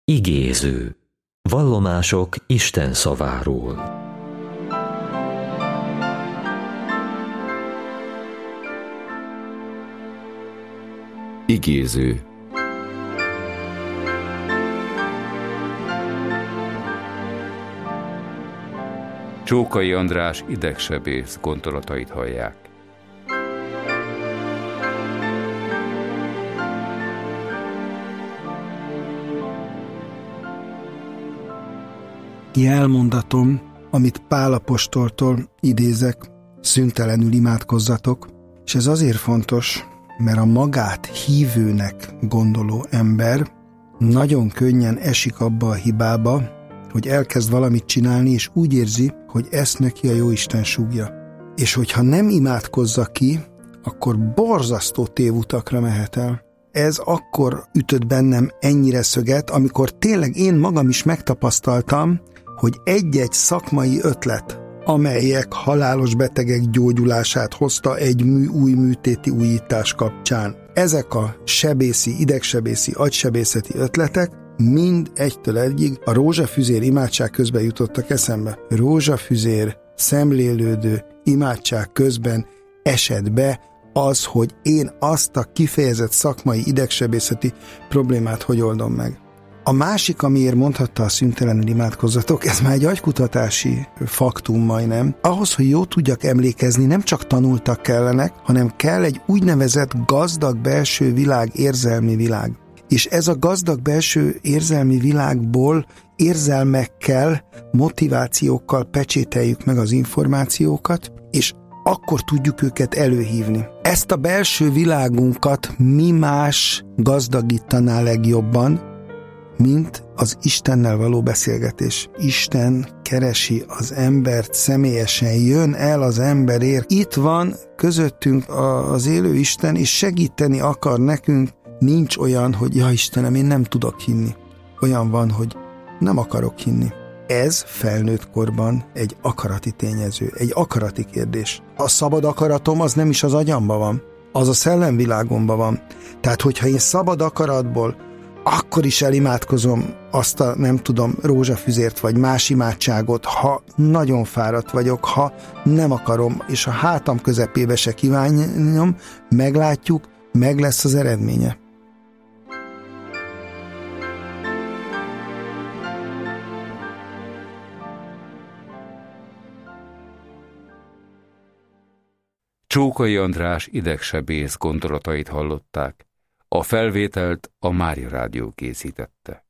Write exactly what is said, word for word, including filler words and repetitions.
Igéző. Vallomások Isten szaváról. Igéző. Csókai András idegsebész gondolatait hallják. Jelmondatom, amit Pál apostoltól idézek, szüntelenül imádkozzatok, és ez azért fontos, mert a magát hívőnek gondoló ember nagyon könnyen esik abba a hibába, hogy elkezd valamit csinálni, és úgy érzi, hogy ezt neki a Jóisten súgja. És hogyha nem imádkozza ki, akkor borzasztó tévutakra mehet el. Ez akkor ütött bennem ennyire szöget, amikor tényleg én magam is megtapasztaltam, hogy egy-egy szakmai ötlet, amelyek halálos betegek gyógyulását hozta egy mű, új műtéti újítás kapcsán. Ezek a sebészi, idegsebészi, agysebészeti ötletek mind egytől egyig a rózsafüzér imádság közben jutottak eszembe. Rózsafüzér, szemlélődő imádság közben esett be az, hogy én azt a kifejezett szakmai idegsebészeti problémát hogy oldom meg. A másik, amiért mondhatta a szüntelenül imádkozzatok, ez már egy agykutatási faktum majdnem. Ahhoz, hogy jól tudjak emlékezni, nem csak tanultak kellenek, hanem kell egy úgynevezett gazdag belső világ, érzelmi világ. És ez a gazdag belső érzelmi világból érzelmekkel, motivációkkal pecsételjük meg az információkat, és akkor tudjuk őket előhívni. Ezt a belső világunkat mi más gazdagítaná legjobban, mint az Istennel való beszélgetés. Isten keresi az embert személyesen, jön el az emberért. Itt van közöttünk az élő Isten, és segíteni akar nekünk. Nincs olyan, hogy ja Istenem, én nem tudok hinni. Olyan van, hogy nem akarok hinni. Ez felnőtt korban egy akarati tényező, egy akarati kérdés. A szabad akaratom az nem is az agyamban van, az a szellemvilágomban van. Tehát, hogyha én szabad akaratból akkor is elimádkozom azt a, nem tudom, rózsafüzért vagy más imádságot, ha nagyon fáradt vagyok, ha nem akarom, és a hátam közepébe se kívánjam, meglátjuk, meg lesz az eredménye. Csókai András idegsebész gondolatait hallották. A felvételt a Mária Rádió készítette.